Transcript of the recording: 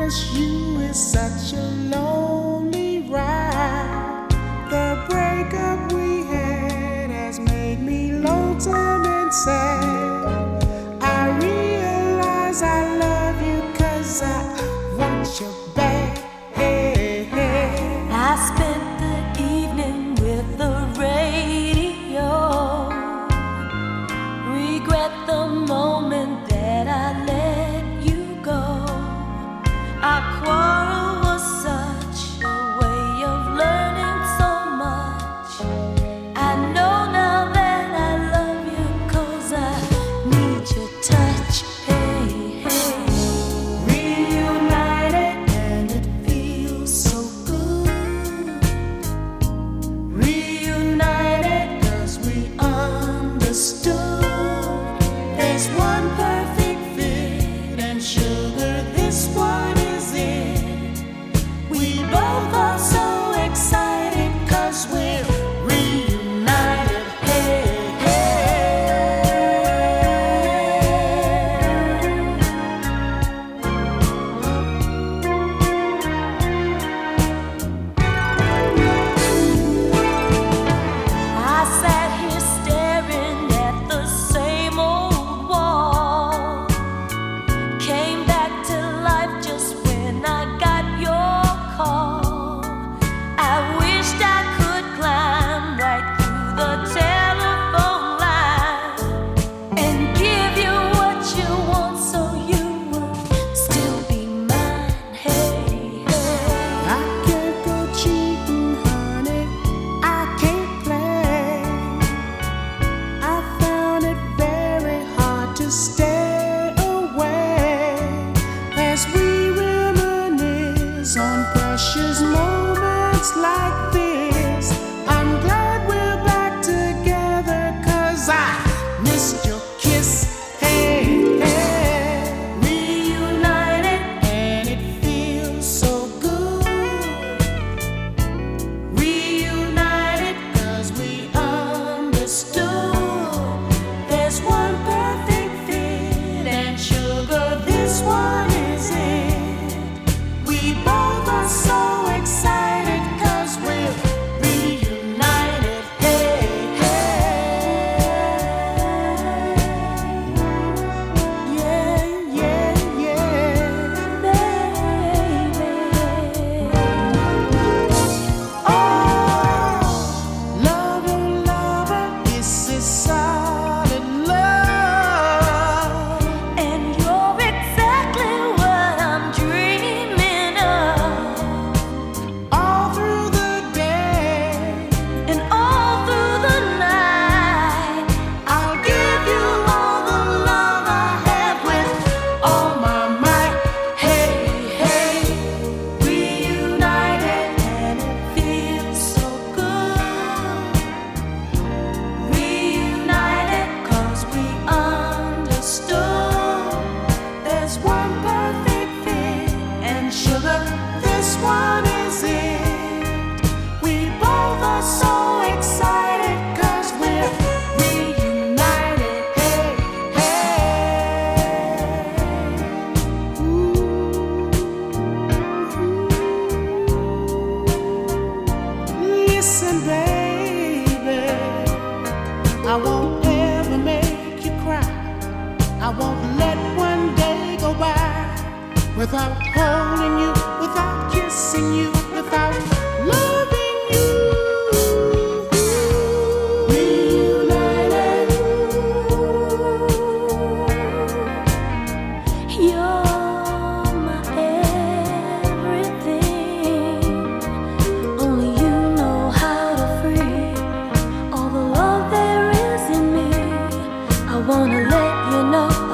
miss you is such a lonely ride. The breakup we had has made me lonesome and sad. I realize I love you 'cause I want you back. I spent the evening with the radio. Regret the moment that I let you go. Our quarrel was such a way of learning so much. I know now that I love you 'cause I need your touch. Hey, hey. Reunited and it feels so good. Reunited 'cause we understood. There's one perfect fit and sugar, this one is it. We both are so excited 'cause we're reunited. Hey, I sat here staring at the same old wall. Came back to life just when I got your call. I wished I could climb right through the telephone line and give you what you want so you would still be mine. Hey, hey. I can't go cheating, honey. I can't play. I found it very hard to stay away as we reminisce on precious moments like this. I'm glad we're back together 'cause I missed your kiss. Hey, hey. Reunited and it feels so good. Reunited 'cause we understood. There's one perfect fit and sugar, this one is it. We both are so excited 'cause we're reunited. Hey, hey. Yeah, yeah, yeah. Baby. Oh, lover, lover, this is solid love. And you're exactly what I'm dreaming of. All through the day, And all through the night, I'll give you all the love I have with all my might. Hey, hey, reunited and it feels so good. Reunited 'cause we understood. there's one perfect fit and sugar, this one is it. We both are so excited 'cause we're reunited. Hey, hey. Listen, baby, I won't ever make you cry. I won't let one day go by without holding you, without kissing you, without loving you. Reunited. You're my everything. Only you know how to free all the love there is in me. I wanna let you know